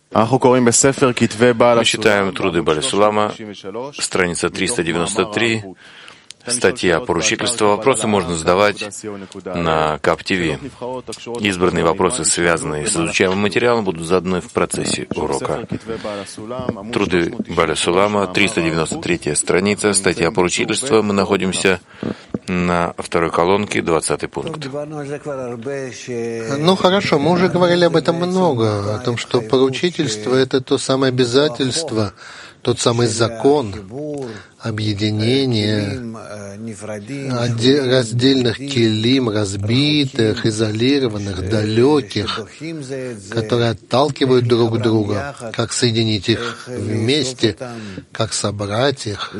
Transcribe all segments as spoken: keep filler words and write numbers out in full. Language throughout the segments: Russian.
Мы читаем труды Бааля Сулама, страница триста девяносто три, статья «Поручительство». Вопросы можно задавать на КАП-ТВ. Избранные вопросы, связанные с изучаемым материалом, будут заданы в процессе урока. Труды Бааля Сулама, триста девяносто третья страница, статья «Поручительство». Мы находимся на второй колонке, двадцатый пункт. Ну хорошо, мы уже говорили об этом много, о том, что поручительство — это то самое обязательство, тот самый закон объединения раздельных килим, разбитых, изолированных, далеких, которые отталкивают друг друга, как соединить их вместе, как собрать их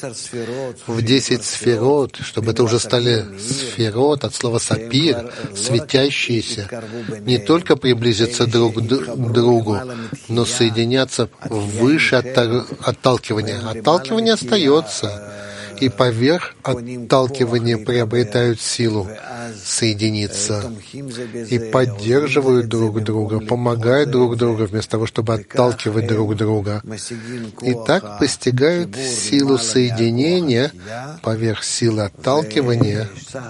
в десять сферот, чтобы это уже стали сферот от слова сапир, светящиеся, не только приблизиться друг к другу, но соединяться выше отталкивания. Отталкивание остается, и поверх отталкивания приобретают силу соединиться и поддерживают друг друга, помогают друг другу вместо того, чтобы отталкивать друг друга. И так постигают силу соединения поверх силы отталкивания.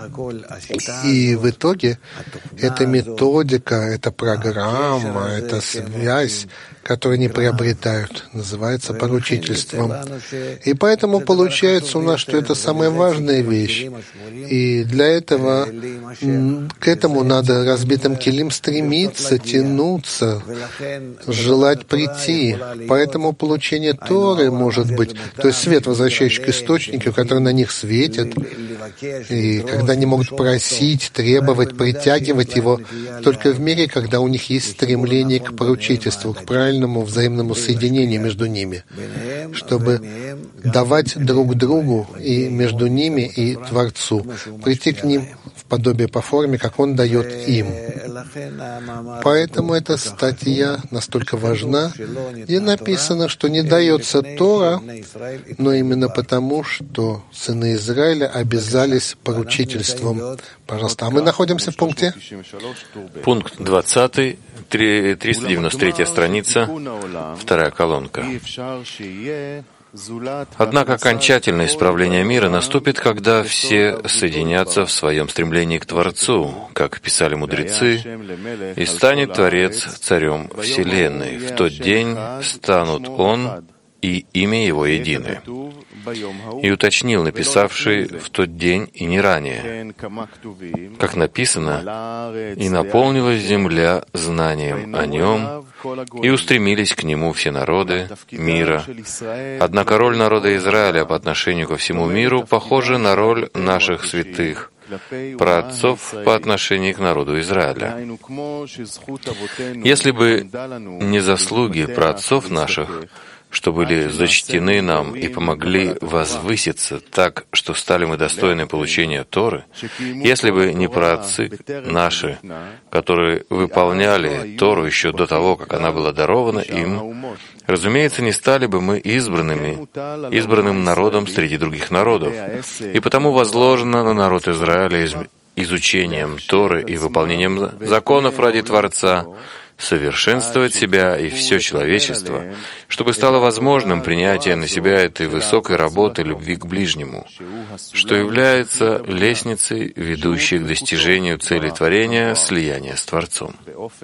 И в итоге эта методика, эта программа, эта связь, которые они приобретают, называется поручительством. И поэтому получается у нас, что это самая важная вещь. И для этого к этому надо разбитым килим стремиться, тянуться, желать прийти. Поэтому получение Торы может быть, то есть свет, возвращающий к источнику, который на них светит, и когда они могут просить, требовать, притягивать его только в мире, когда у них есть стремление к поручительству, к правильному взаимному соединению между ними, чтобы давать друг другу и между ними и Творцу, прийти к ним в подобие по форме, как Он дает им. Поэтому эта статья настолько важна, где написано, что не дается Тора, но именно потому, что сыны Израиля обязались поручительством. Пожалуйста, а мы находимся в пункте? Пункт двадцатый, триста девяносто третья страница, вторая колонка. Однако окончательное исправление мира наступит, когда все соединятся в своем стремлении к Творцу, как писали мудрецы, и станет Творец царем Вселенной. В тот день станут Он и имя Его едины. И уточнил написавший в тот день и не ранее, как написано, «И наполнилась земля знанием о Нем, и устремились к Нему все народы мира». Однако роль народа Израиля по отношению ко всему миру похожа на роль наших святых, праотцов по отношению к народу Израиля. Если бы не заслуги праотцов наших, что были зачтены нам и помогли возвыситься так, что стали мы достойны получения Торы, если бы не праотцы наши, которые выполняли Тору еще до того, как она была дарована им, разумеется, не стали бы мы избранными, избранным народом среди других народов. И потому возложено на народ Израиля изучением Торы и выполнением законов ради Творца совершенствовать себя и все человечество, чтобы стало возможным принятие на себя этой высокой работы любви к ближнему, что является лестницей, ведущей к достижению цели творения, слияния с Творцом.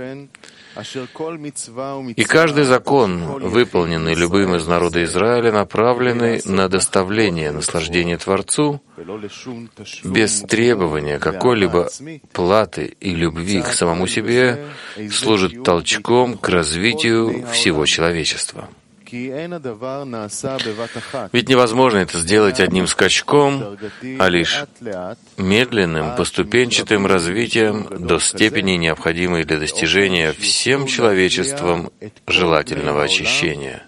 И каждый закон, выполненный любым из народа Израиля, направленный на доставление наслаждения Творцу, без требования какой-либо платы и любви к самому себе, служит толчком к развитию всего человечества. Ведь невозможно это сделать одним скачком, а лишь медленным, поступенчатым развитием до степени, необходимой для достижения всем человечеством желательного очищения.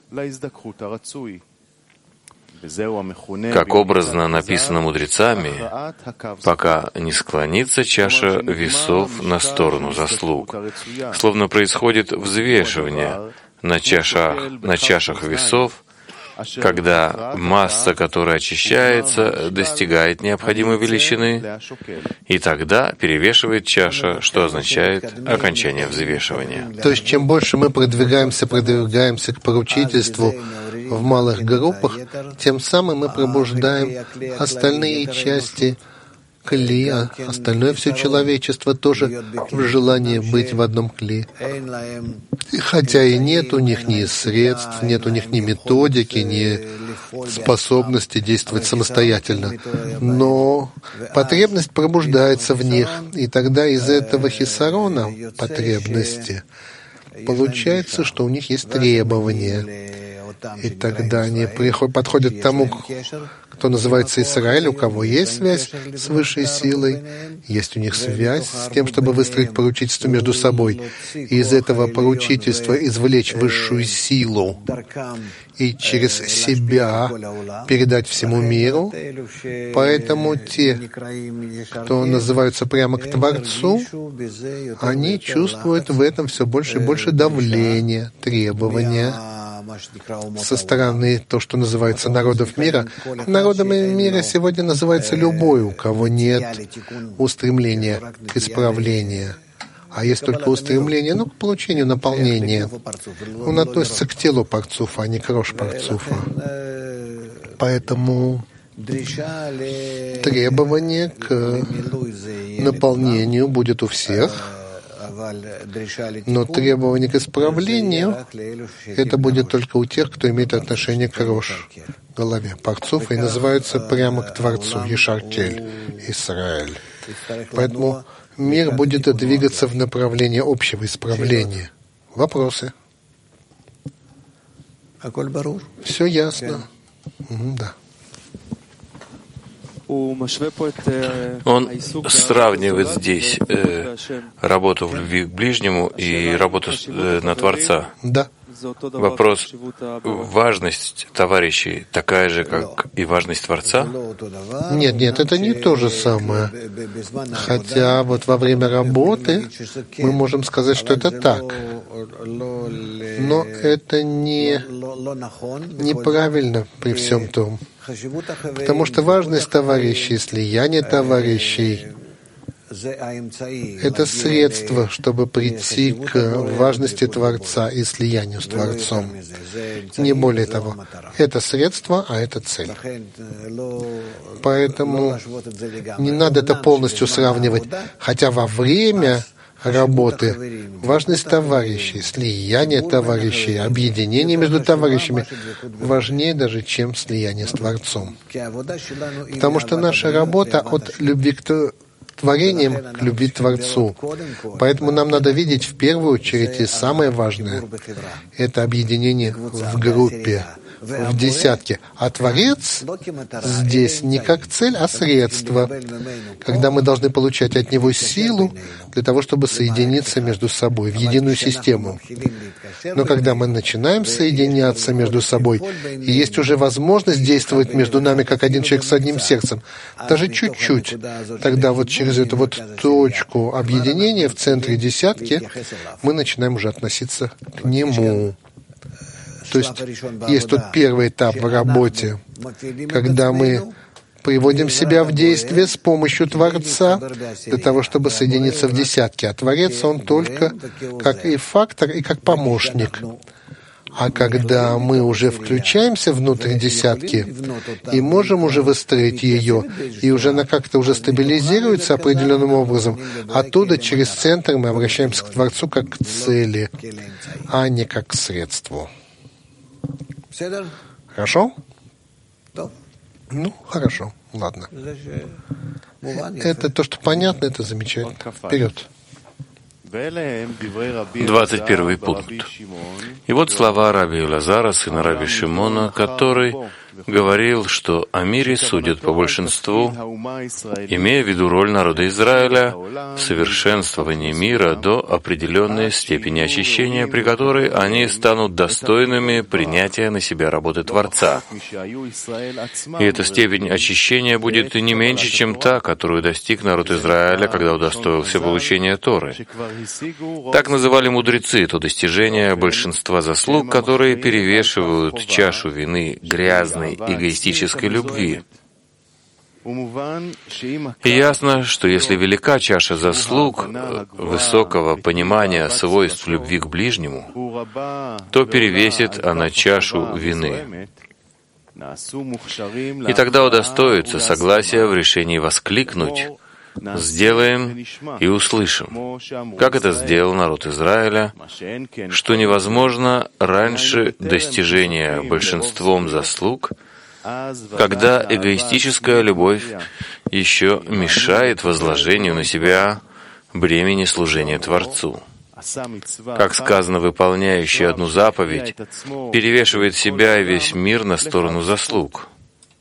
Как образно написано мудрецами, пока не склонится чаша весов на сторону заслуг, словно происходит взвешивание на чашах, на чашах весов, когда масса, которая очищается, достигает необходимой величины, и тогда перевешивает чаша, что означает окончание взвешивания. То есть, чем больше мы продвигаемся, продвигаемся к поручительству в малых группах, тем самым мы пробуждаем остальные части кли, а остальное все человечество тоже в желании быть в одном кли. И хотя и нет у них ни средств, нет у них ни методики, ни способности действовать самостоятельно, но потребность пробуждается в них, и тогда из этого хисарона потребности получается, что у них есть требования. И тогда они приходят, подходят к тому, кто называется Исраэль, у кого есть связь с высшей силой, есть у них связь с тем, чтобы выстроить поручительство между собой, и из этого поручительства извлечь высшую силу и через себя передать всему миру. Поэтому те, кто называются прямо к Творцу, они чувствуют в этом все больше и больше давления, требования со стороны то, что называется народов мира. Народами мира сегодня называется любой, у кого нет устремления к исправлению. А есть только устремление, ну, к получению наполнения. Он относится к телу парцуфа, а не к рош парцуфа. Поэтому требование к наполнению будет у всех, но требование к исправлению это будет только у тех, кто имеет отношение к рош, голове парцуфа, и называются прямо к Творцу, Ешартель, Исраэль. Поэтому мир будет двигаться в направлении общего исправления. Вопросы? Все ясно? Угу, да. Он сравнивает здесь э, работу в любви к ближнему и работу э, на Творца. Да. Вопрос: важность товарищей такая же, как и важность Творца? Нет, нет, это не то же самое. Хотя вот во время работы мы можем сказать, что это так. Но это не неправильно при всем том. Потому что важность товарищей, слияние товарищей — это средство, чтобы прийти к важности Творца и слиянию с Творцом. Не более того. Это средство, а это цель. Поэтому не надо это полностью сравнивать. Хотя во время работы важность товарищей, слияние товарищей, объединение между товарищами важнее даже, чем слияние с Творцом. Потому что наша работа от любви к творением к любви к Творцу. Поэтому нам надо видеть в первую очередь и самое важное — это объединение в группе, в десятке. А Творец здесь не как цель, а средство, когда мы должны получать от Него силу для того, чтобы соединиться между собой в единую систему. Но когда мы начинаем соединяться между собой, и есть уже возможность действовать между нами как один человек с одним сердцем, даже чуть-чуть, тогда вот через эту вот точку объединения в центре десятки мы начинаем уже относиться к Нему. То есть есть тот первый этап в работе, когда мы приводим себя в действие с помощью Творца для того, чтобы соединиться в десятке. А Творец, он только как и фактор, и как помощник. А когда мы уже включаемся внутрь десятки и можем уже выстроить ее, и уже она как-то уже стабилизируется определенным образом, оттуда через центр мы обращаемся к Творцу как к цели, а не как к средству. Хорошо? Ну, хорошо. Ладно. Это то, что понятно, это замечательно. Вперед. Двадцать первый пункт. И вот слова раби Элазара, сына раби Шимона, который говорил, что о мире судят по большинству, имея в виду роль народа Израиля в совершенствовании мира до определенной степени очищения, при которой они станут достойными принятия на себя работы Творца. И эта степень очищения будет не меньше, чем та, которую достиг народ Израиля, когда удостоился получения Торы. Так называли мудрецы то достижение большинства заслуг, которые перевешивают чашу вины грязной эгоистической любви. И ясно, что если велика чаша заслуг высокого понимания свойств любви к ближнему, то перевесит она чашу вины. И тогда удостоится согласия в решении воскликнуть: «Сделаем и услышим», как это сделал народ Израиля, что невозможно раньше достижения большинством заслуг, когда эгоистическая любовь еще мешает возложению на себя бремени служения Творцу. Как сказано, выполняющий одну заповедь перевешивает себя и весь мир на сторону заслуг.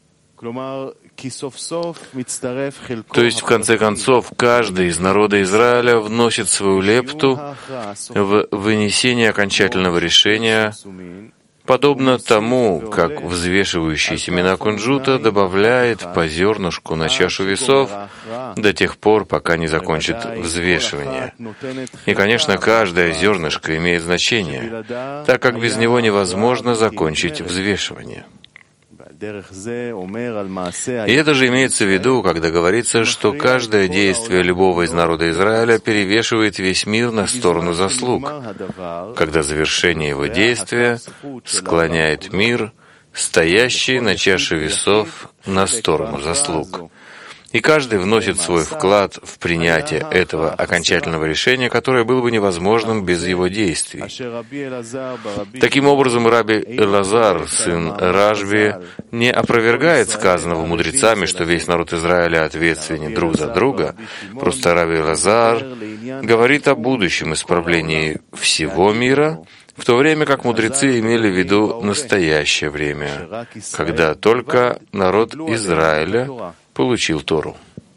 То есть, в конце концов, каждый из народа Израиля вносит свою лепту в вынесение окончательного решения, подобно тому, как взвешивающий семена кунжута добавляет по зернышку на чашу весов до тех пор, пока не закончит взвешивание. И, конечно, каждое зернышко имеет значение, так как без него невозможно закончить взвешивание. И это же имеется в виду, когда говорится, что каждое действие любого из народа Израиля перевешивает весь мир на сторону заслуг, когда завершение его действия склоняет мир, стоящий на чаше весов, на сторону заслуг. И каждый вносит свой вклад в принятие этого окончательного решения, которое было бы невозможным без его действий. Таким образом, Раби Элазар, сын Рашби, не опровергает сказанного мудрецами, что весь народ Израиля ответственен друг за друга. Просто Раби Элазар говорит о будущем исправлении всего мира, в то время как мудрецы имели в виду настоящее время, когда только народ Израиля получил Тору.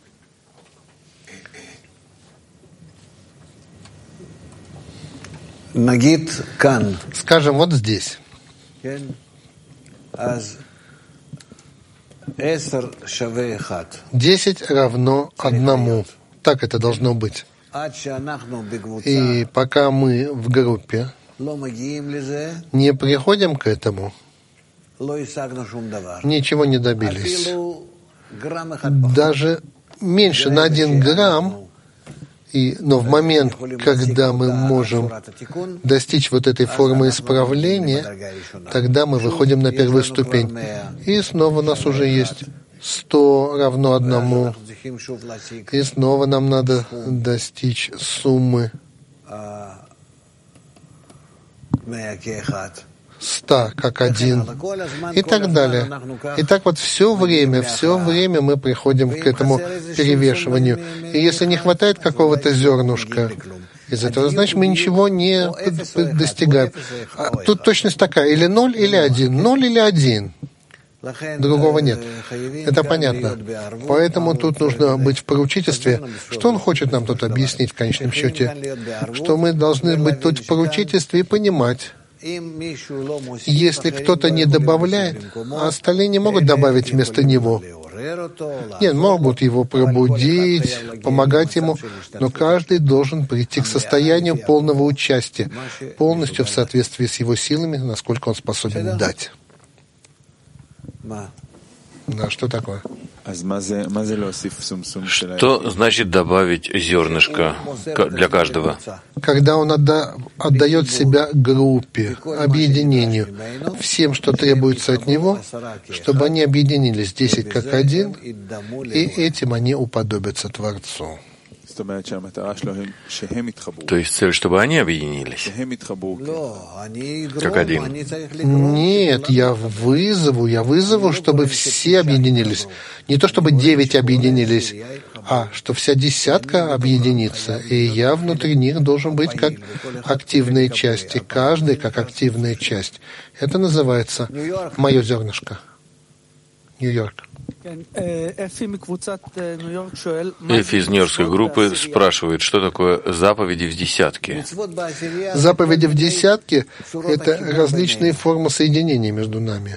Скажем, вот здесь. Десять равно одному. Так это должно быть. И пока мы в группе не приходим к этому, ничего не добились. Даже меньше на один грамм, и, но в момент, когда мы можем достичь вот этой формы исправления, тогда мы выходим на первую ступень. И снова у нас уже есть сто равно одному. И снова нам надо достичь суммы ста как один, и так далее. И так вот все время, все время мы приходим к этому перевешиванию. И если не хватает какого-то зернышка из этого, значит, мы ничего не достигаем. А тут точность такая, или ноль, или один, ноль или один. Другого нет. Это понятно. Поэтому тут нужно быть в поручительстве. Что он хочет нам тут объяснить в конечном счете? Что мы должны быть тут в поручительстве и понимать, если кто-то не добавляет, а остальные не могут добавить вместо него. Нет, могут его пробудить, помогать ему, но каждый должен прийти к состоянию полного участия, полностью в соответствии с его силами, насколько он способен дать. Да, что такое? Что значит добавить зернышко для каждого? Когда он отда- отдает себя группе, объединению, всем, что требуется от него, чтобы они объединились десять как один, и этим они уподобятся Творцу. То есть цель, чтобы они объединились как один. Нет, я вызову, я вызову, чтобы все объединились. Не то, чтобы девять объединились, а что вся десятка объединится. И я внутри них должен быть как активные части, каждый как активная часть. Это называется мое зернышко. Нью-Йорк. Эфи из Нью-Йоркской группы спрашивает, что такое заповеди в десятке. Заповеди в десятке — это различные формы соединения между нами.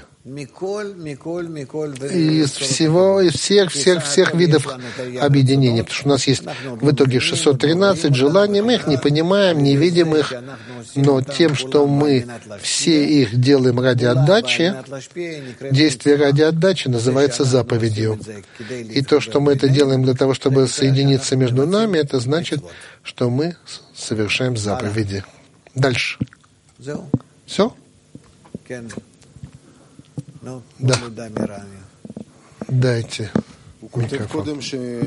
И из всего, из всех, всех, всех видов объединения, потому что у нас есть в итоге шестьсот тринадцать желаний, мы их не понимаем, не видим их, но тем, что мы все их делаем ради отдачи, действие ради отдачи называется заповедью. И то, что мы это делаем для того, чтобы соединиться между нами, это значит, что мы совершаем заповеди. Дальше. Все? Да. Дайте микрофон.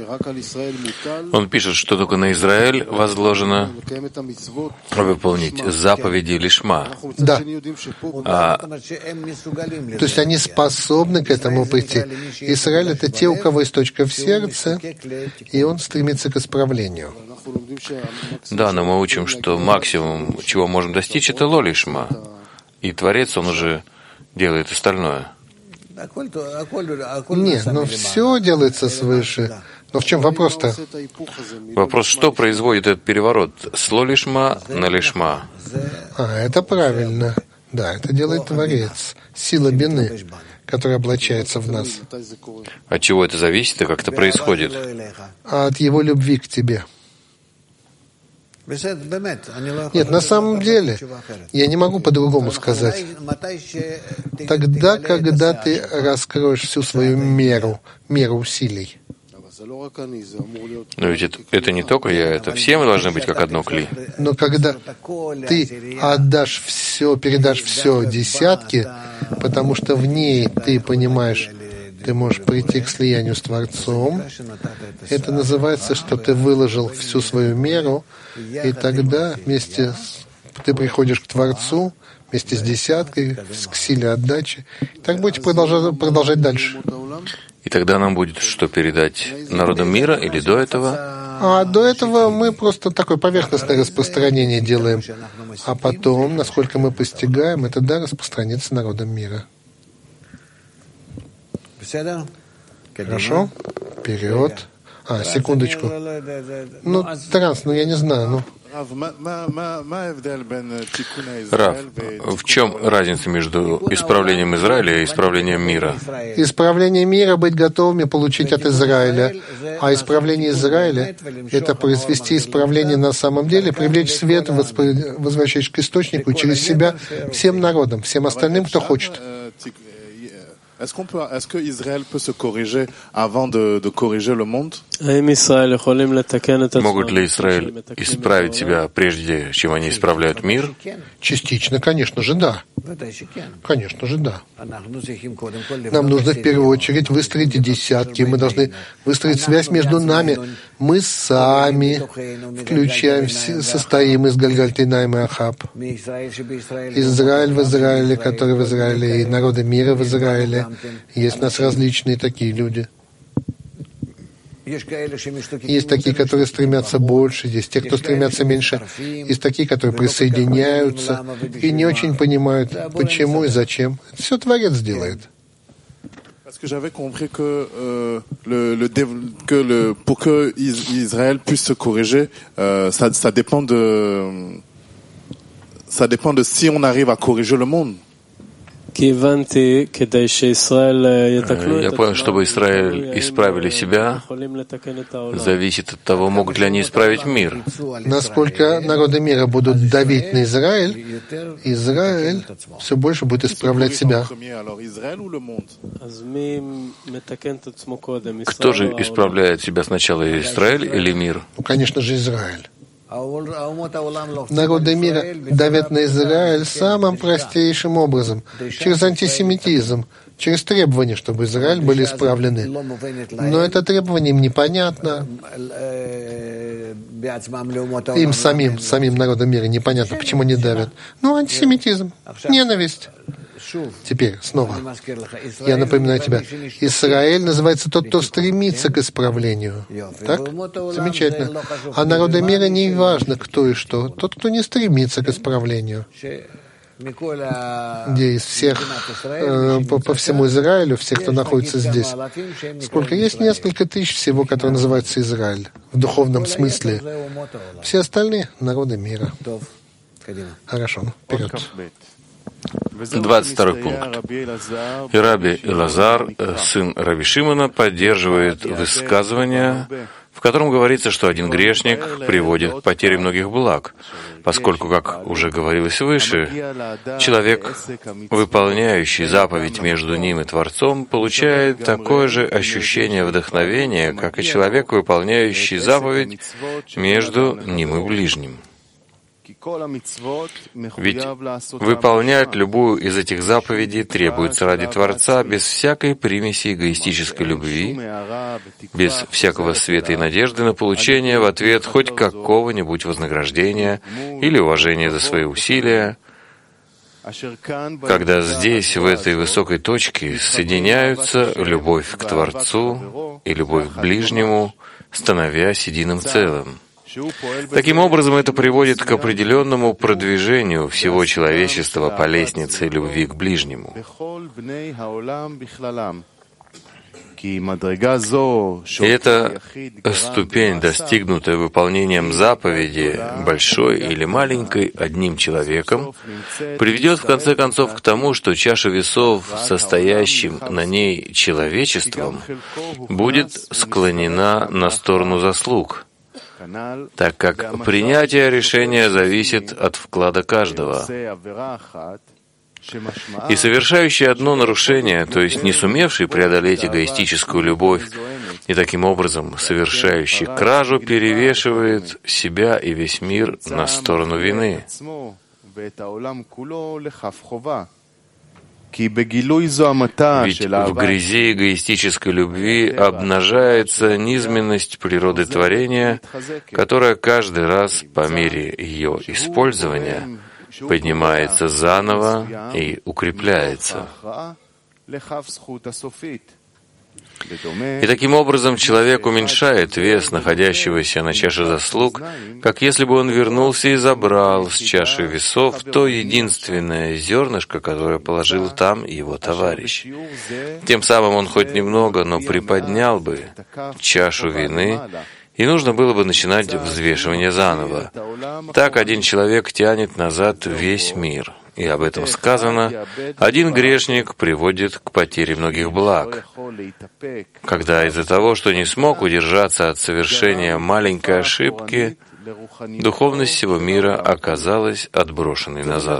Он пишет, что только на Израиль возложено выполнить заповеди лишма. Да. А, То есть они способны к этому прийти. Израиль — это те, у кого есть точка в сердце, и он стремится к исправлению. да, но мы учим, что максимум, чего можем достичь, это ло лишма. И Творец, он уже делает остальное. Нет, но все делается свыше. Но в чем вопрос-то? Вопрос, что производит этот переворот с ло лишма на лишма? А, это правильно. Да, это делает Творец. Сила бины, которая облачается в нас. От чего это зависит и как это происходит? А от его любви к тебе. Нет, на самом деле, я не могу по-другому сказать. Тогда, когда ты раскроешь всю свою меру, меру усилий. Но ведь это, это не только я, это все мы должны быть как одно кли. Но когда ты отдашь все, передашь все десятке, потому что в ней ты понимаешь, ты можешь прийти к слиянию с Творцом, это называется, что ты выложил всю свою меру, и тогда вместе с, ты приходишь к Творцу, вместе с десяткой, к силе отдачи. И так будете продолжать, продолжать дальше. И тогда нам будет что передать народам мира или до этого? А до этого мы просто такое поверхностное распространение делаем. А потом, насколько мы постигаем, это да, распространится народам мира. Хорошо? Вперед. А, секундочку. Ну, транс, ну я не знаю, ну. Рав, в чем разница между исправлением Израиля и исправлением мира? Исправление мира — быть готовыми получить от Израиля, а исправление Израиля — это произвести исправление на самом деле, привлечь свет, возвращаясь к источнику через себя всем народам, всем остальным, кто хочет. Est-ce qu'on peut, est-ce que Israël peut se corriger avant de, de corriger le monde? Могут ли Израиль исправить себя прежде, чем они исправляют мир? Частично, конечно же, да. Конечно же, да. Нам нужно в первую очередь выстроить десятки. Мы должны выстроить связь между нами. Мы сами включаем, состоим из Гальгальтинаим и Ахаб. Израиль в Израиле, который в Израиле, и народы мира в Израиле. Есть у нас различные такие люди. Есть такие, которые стремятся больше, есть те, кто стремятся меньше, есть такие, которые присоединяются и не очень понимают, почему и зачем. Это все Творец делает. Parce que j'avais compris que, euh, le, le, que le, pour que Israël puisse se corriger, euh, ça, ça dépend de, ça dépend de si on arrive à corriger le monde. Я понял, чтобы Израиль исправили себя, зависит от того, могут ли они исправить мир. Насколько народы мира будут давить на Израиль, Израиль все больше будет исправлять себя. Кто же исправляет себя сначала, Израиль или мир? Ну, конечно же, Израиль. Народы мира давят на Израиль самым простейшим образом, через антисемитизм, через требования, чтобы Израиль были исправлены. Но это требование им непонятно. Им самим, самим народам мира непонятно, почему они давят. Ну, антисемитизм, ненависть. Теперь, снова, я напоминаю тебя, Израиль называется тот, кто стремится к исправлению. Так? Замечательно. А народы мира не важно, кто и что. Тот, кто не стремится к исправлению. где из всех, э, по, по всему Израилю, всех, кто находится здесь, сколько есть несколько тысяч всего, которые называются Израиль, в духовном смысле. Все остальные — народы мира. Хорошо, вперед. двадцать второй пункт. И Раби Элазар, сын Раби Шимона, поддерживает высказывание, в котором говорится, что один грешник приводит к потере многих благ, поскольку, как уже говорилось выше, человек, выполняющий заповедь между ним и Творцом, получает такое же ощущение вдохновения, как и человек, выполняющий заповедь между ним и ближним. Ведь выполнять любую из этих заповедей требуется ради Творца без всякой примеси эгоистической любви, без всякого света и надежды на получение в ответ хоть какого-нибудь вознаграждения или уважения за свои усилия, когда здесь, в этой высокой точке, соединяются любовь к Творцу и любовь к ближнему, становясь единым целым. Таким образом, это приводит к определенному продвижению всего человечества по лестнице любви к ближнему. И эта ступень, достигнутая выполнением заповеди, большой или маленькой, одним человеком, приведет в конце концов к тому, что чаша весов, состоящим на ней человечеством, будет склонена на сторону заслуг, так как принятие решения зависит от вклада каждого. И совершающий одно нарушение, то есть не сумевший преодолеть эгоистическую любовь, и таким образом совершающий кражу, перевешивает себя и весь мир на сторону вины. Ведь в грязи эгоистической любви обнажается низменность природы творения, которая каждый раз по мере ее использования поднимается заново и укрепляется. И таким образом человек уменьшает вес находящегося на чаше заслуг, как если бы он вернулся и забрал с чаши весов то единственное зернышко, которое положил там его товарищ. Тем самым он хоть немного, но приподнял бы чашу вины, и нужно было бы начинать взвешивание заново. Так один человек тянет назад весь мир. И об этом сказано, один грешник приводит к потере многих благ. Когда из-за того, что не смог удержаться от совершения маленькой ошибки, духовность всего мира оказалась отброшенной назад.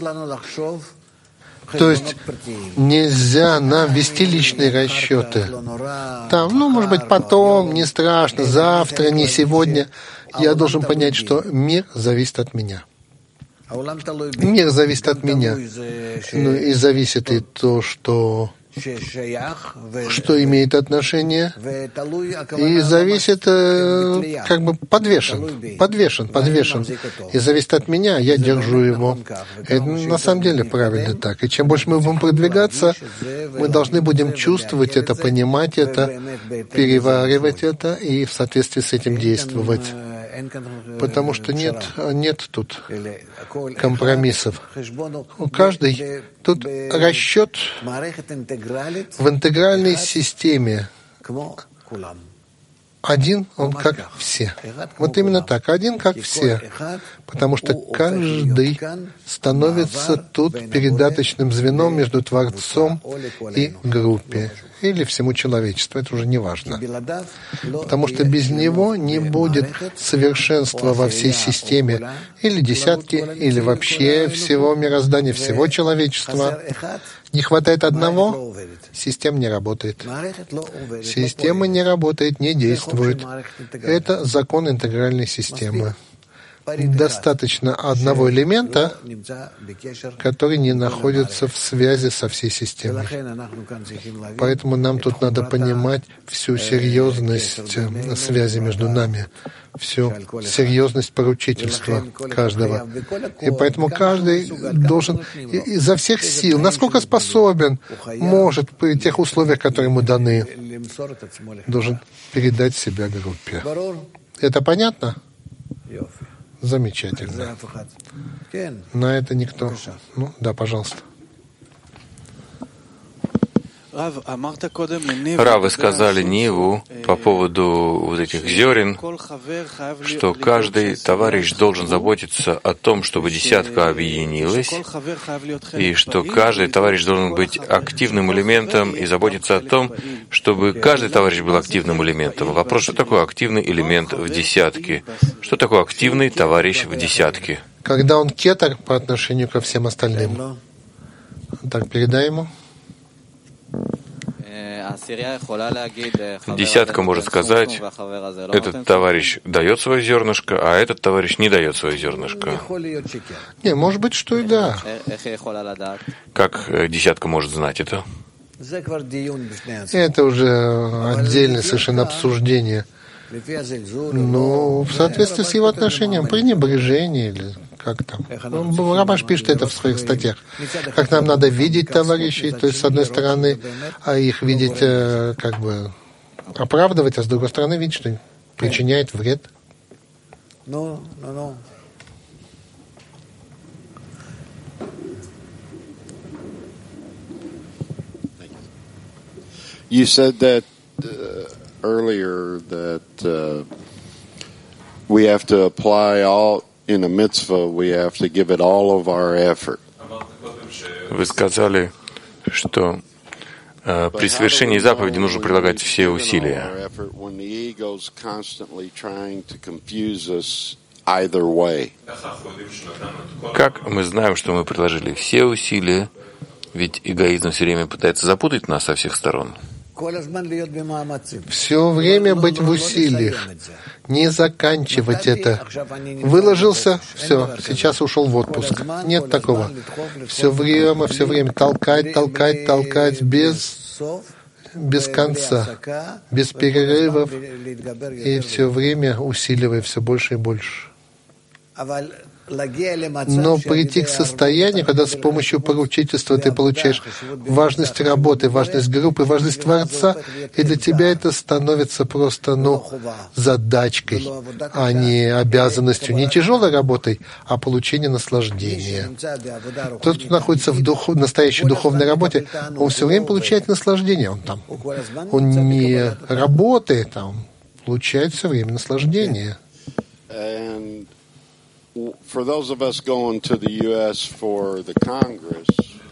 То есть нельзя нам вести личные расчеты. Там, ну, может быть, потом, не страшно, завтра, не сегодня. Я должен понять, что мир зависит от меня. Мир зависит от меня. Ну, и зависит и то, что, что имеет отношение, и зависит, как бы подвешен, подвешен, подвешен. И зависит от меня, я держу его. Это на самом деле правильно так. И чем больше мы будем продвигаться, мы должны будем чувствовать это, понимать это, переваривать это и в соответствии с этим действовать. Потому что нет, нет тут компромиссов. У каждой тут расчет в интегральной системе. Один, он как все. Вот именно так, один как все. Потому что каждый становится тут передаточным звеном между Творцом и группе. Или всему человечеству, это уже не важно. Потому что без него не будет совершенства во всей системе, или десятки, или вообще всего мироздания, всего человечества. Не хватает одного, система не работает. Система не работает, не действует. Это закон интегральной системы. Достаточно одного элемента, который не находится в связи со всей системой. Поэтому нам тут надо понимать всю серьезность связи между нами, всю серьезность поручительства каждого. И поэтому каждый должен изо всех сил, насколько способен, может при тех условиях, которые ему даны, должен передать себя группе. Это понятно? Замечательно. На это никто. Ну, да, пожалуйста. Рав, вы сказали Ниву по поводу вот этих зерен, что каждый товарищ должен заботиться о том, чтобы десятка объединилась, и что каждый товарищ должен быть активным элементом и заботиться о том, чтобы каждый товарищ был активным элементом. Вопрос, что такое активный элемент в десятке? Что такое активный товарищ в десятке? Когда он кетер по отношению ко всем остальным. Так, передай ему. Десятка может сказать, этот товарищ дает свое зернышко, а этот товарищ не дает свое зернышко. Не, может быть, что и да. Как десятка может знать это? Это уже отдельное совершенно обсуждение. Но в соответствии с его отношением, пренебрежение или как там. Ну, Рабаш пишет это в своих статьях. Как нам надо видеть товарищей, то есть с одной стороны, а их видеть как бы оправдывать, а с другой стороны видеть, что причиняет вред. Ну, ну, ну. You said that uh, earlier that uh, we have to apply all in a mitzvah. We have to give it all of our effort. Вы сказали, что э, при совершении заповеди нужно прилагать все усилия. Как мы знаем, что мы приложили все усилия, ведь эгоизм все время пытается запутать нас со всех сторон. Все время быть в усилиях, не заканчивать это. Выложился, все, сейчас ушел в отпуск. Нет такого. Все время, все время толкать, толкать, толкать, без, без конца, без перерывов, и все время усиливая все больше и больше. Но прийти к состоянию, когда с помощью поручительства ты получаешь важность работы, важность группы, важность Творца, и для тебя это становится просто, ну, задачкой, а не обязанностью, не тяжелой работой, а получением наслаждения. Тот, кто находится в духу, настоящей духовной работе, он все время получает наслаждение. Он там, он не работает, а он получает все время наслаждение. For those of us going to the ю эс for the Congress,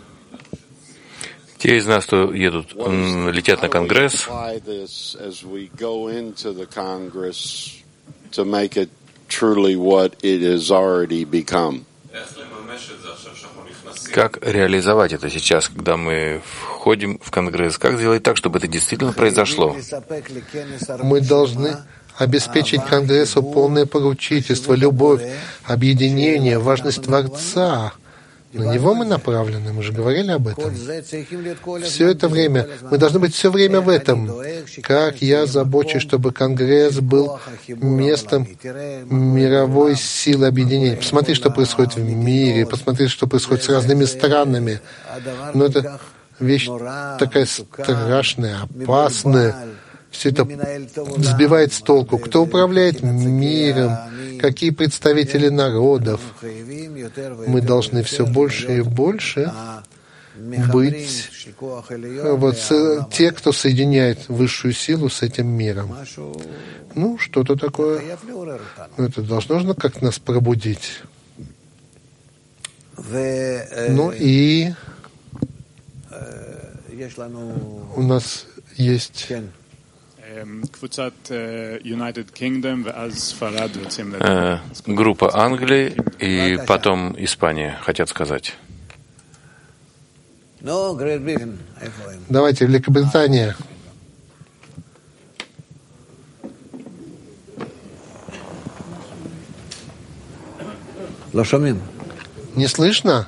те из нас, кто едут, летят на Конгресс, as we go into the Congress to make it truly what it has already become. Как реализовать это сейчас, когда мы входим в Конгресс? Как сделать так, чтобы это действительно произошло? Мы должны обеспечить Конгрессу полное поручительство, любовь, объединение, важность Творца. На него мы направлены, мы же говорили об этом. Все это время, мы должны быть все время в этом. Как я забочусь, чтобы Конгресс был местом мировой силы объединения. Посмотри, что происходит в мире, посмотри, что происходит с разными странами. Но это вещь такая страшная, опасная. Все это сбивает с толку. Кто управляет миром? Какие представители народов? Мы должны все больше и больше быть вот те, кто соединяет высшую силу с этим миром. Ну, что-то такое. Это должно как-то нас пробудить. Ну и у нас есть Э, группа Англии и потом Испания хотят сказать. Давайте, Великобритания. Не слышно?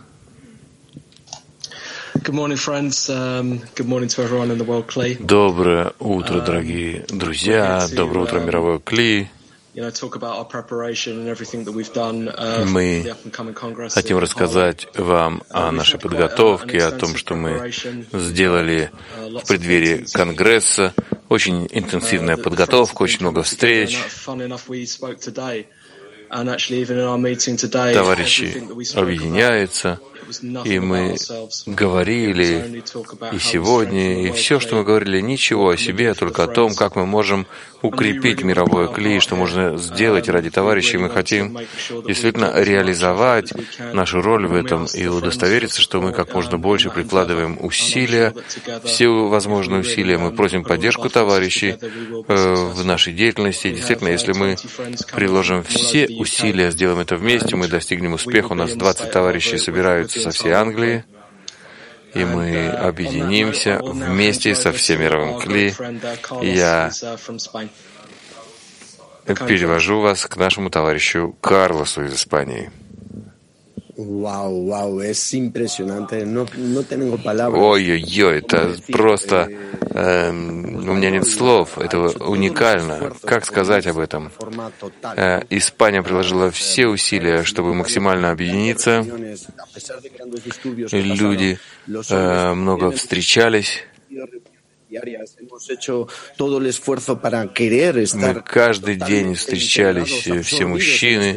Доброе утро, дорогие друзья. Доброе утро, мировой Кли. Мы хотим рассказать вам о нашей подготовке, о том, что мы сделали в преддверии Конгресса. Очень интенсивная подготовка, очень много встреч. товарищи объединяются, и мы говорили и сегодня, и все, что мы говорили, ничего о себе, а только о том, как мы можем укрепить мировое кли, что можно сделать ради товарищей. Мы хотим действительно реализовать нашу роль в этом и удостовериться, что мы как можно больше прикладываем усилия, все возможные усилия. Мы просим поддержку товарищей э, в нашей деятельности. Действительно, если мы приложим все усилия, сделаем это вместе, мы достигнем успеха. У нас двадцать товарищей собираются со всей Англии, и мы объединимся вместе со всем мировым кли. Я перевожу вас к нашему товарищу Карлосу из Испании. Ой-ой-ой, это просто... Э, у меня нет слов, это уникально. Как сказать об этом? Э, Испания приложила все усилия, чтобы максимально объединиться. Люди э, много встречались. Мы каждый день встречались, все мужчины,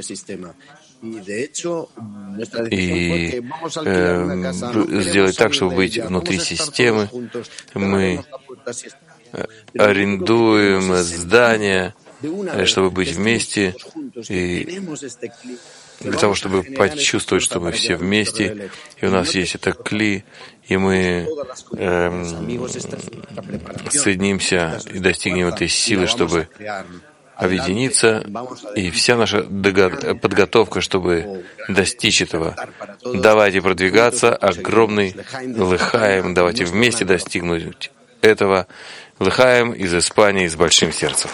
и э, сделать так, чтобы быть внутри системы. Мы арендуем здания, чтобы быть вместе, и для того, чтобы почувствовать, что мы все вместе, и у нас есть это кли, и мы э, соединимся и достигнем этой силы, чтобы объединиться, и вся наша подготовка, чтобы достичь этого. Давайте продвигаться, огромный лыхаем, давайте вместе достигнуть этого. Лыхаем из Испании с большим сердцем.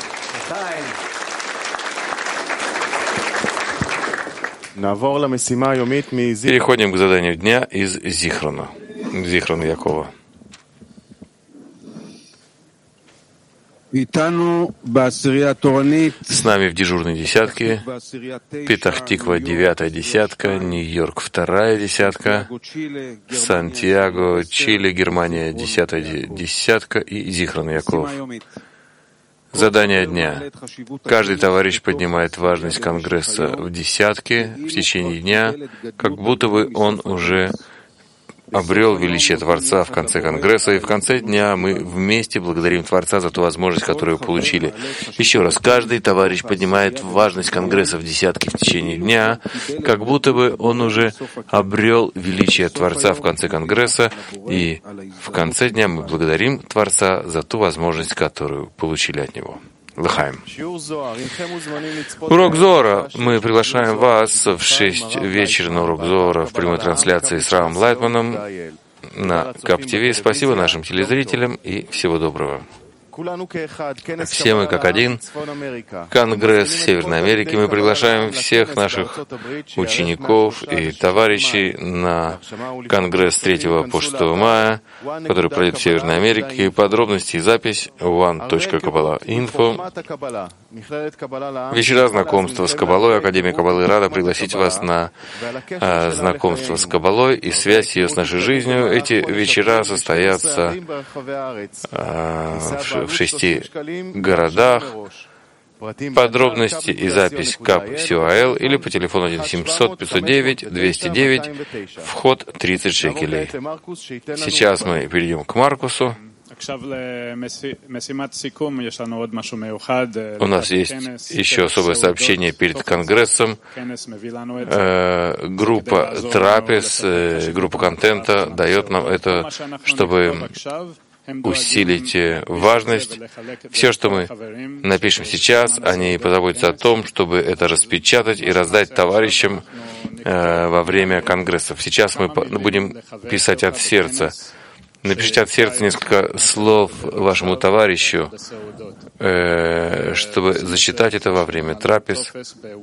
Переходим к заданию дня из Зихрона, Зихрона Якова. С нами в дежурной десятке Петах-Тиква девятая десятка, Нью-Йорк вторая десятка, Сантьяго, Чили, Германия десятая десятка и Зихрон Яков. Задание дня. Каждый товарищ поднимает важность Конгресса в десятке в течение дня, как будто бы он уже обрел величие Творца в конце Конгресса, и в конце дня мы вместе благодарим Творца за ту возможность, которую получили. Еще раз, каждый товарищ поднимает важность Конгресса в десятке в течение дня, как будто бы он уже обрел величие Творца в конце Конгресса, и в конце дня мы благодарим Творца за ту возможность, которую получили от Него. Лыхаем. Урок Зора. Мы приглашаем вас в шесть вечера на урок Зора в прямой трансляции с Равом Лайтманом на КАП-ТВ. Спасибо нашим телезрителям и всего доброго. Все мы как один. Конгресс Северной Америки. Мы приглашаем всех наших учеников и товарищей на Конгресс третьего по шестого мая, который пройдет в Северной Америке. Подробности и запись one точка кабала точка инфо. Вечера знакомства с Кабалой. Академия Кабалы рада пригласить вас на а, знакомство с Кабалой и связь ее с нашей жизнью. Эти вечера состоятся а, в, в шести городах. Подробности и запись КАП-СИОАЛ или по телефону один семьсот пятьсот девять двести девять, вход тридцать шекелей. Сейчас мы перейдем к Маркусу. У нас есть еще особое сообщение перед Конгрессом. Э, группа Трапез, э, группа контента дает нам это, чтобы усилить важность. Все, что мы напишем сейчас, они позаботятся о том, чтобы это распечатать и раздать товарищам э, во время конгрессов. Сейчас мы будем писать от сердца. Напишите от сердца несколько слов вашему товарищу, э, чтобы зачитать это во время трапез.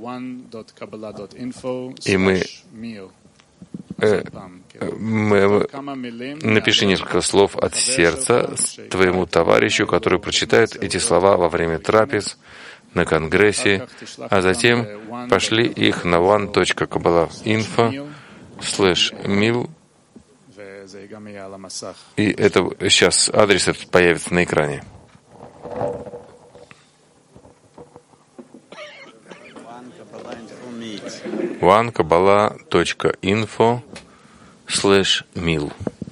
И мы, э, мы напиши несколько слов от сердца твоему товарищу, который прочитает эти слова во время трапез на Конгрессе, а затем пошли их на one точка кабала точка инфо слэш мил. И это сейчас адрес этот появится на экране. one kabbalah точка info слэш мил.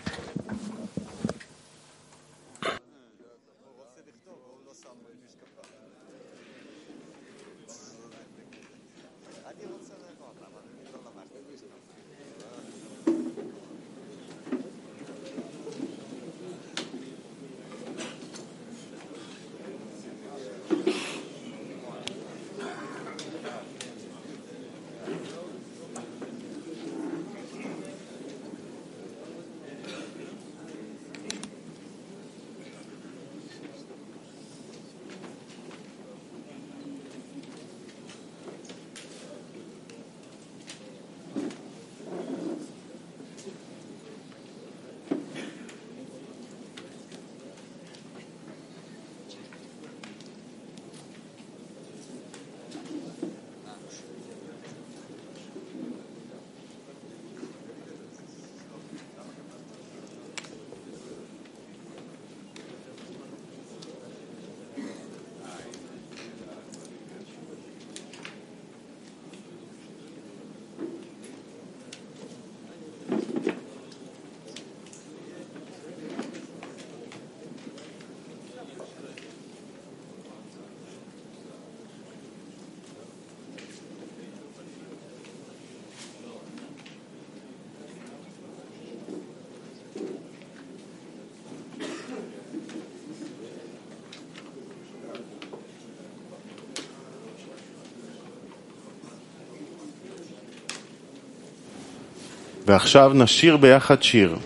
ועכשיו נשיר ביחד שיר.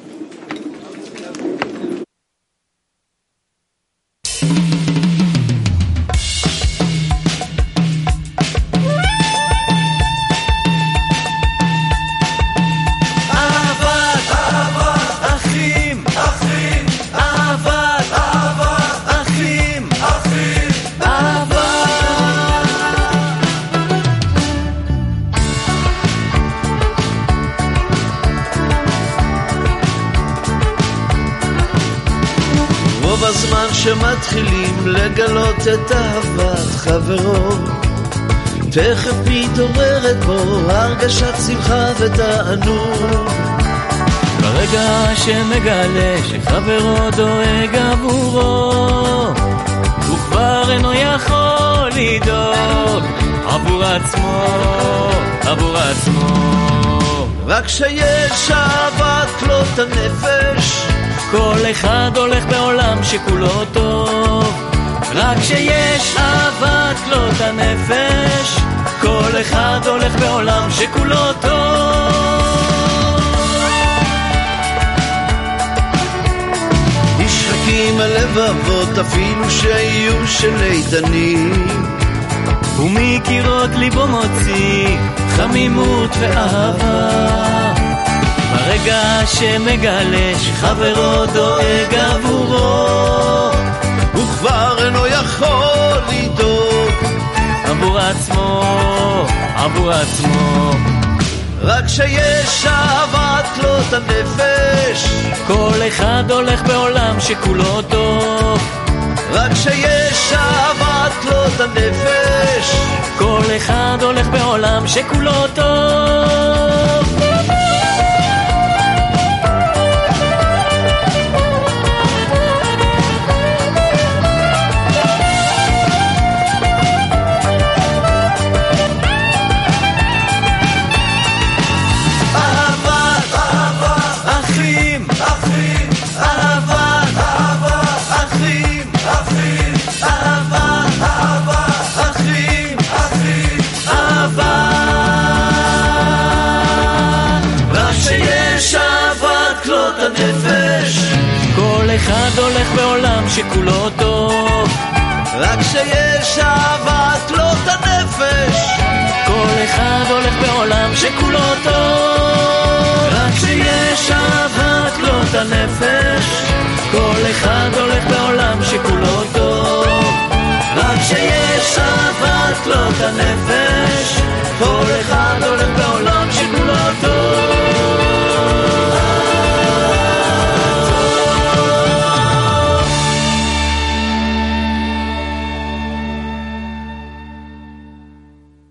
בזמן שמתחילים לגלות את אהבת חברו, תכף מתעוררת בו הרגשת שמחה ותענוג. ברגע שמגלה שחברו דואג עבורו, הוא כבר אינו יכול לדאוג עבור עצמו, עבור עצמו. רק שיש אהבת כלות הנפש, כל אחד הולך בעולם שכולו טוב. רק שיש אהבת כלות הנפש, כל אחד הולך בעולם שכולו טוב. נשחקים הלבבות אפילו שיהיו של איתנים, ומקירות ליבו מוציא חמימות ואהבה. ברגע שמגלה שחברו דואג עבורו, הוא כבר אינו יכול לדאוג עבור עצמו, עבור עצמו. רק שיש אהבת כלות הנפש, כל אחד הולך בעולם שכולו טוב. רק שיש אהבת כלות הנפש, כל אחד הולך בעולם שכולו טוב. כל אחד הולך בעולם שכולו טוב. רק שיש אהבת כלות הנפש, כל אחד הולך בעולם שכולו טוב. רק שיש אהבת כלות הנפש, כל אחד הולך בעולם שכולו טוב. רק שיש אהבת כלות הנפש, כל אחד הולך בעולם שכולו טוב.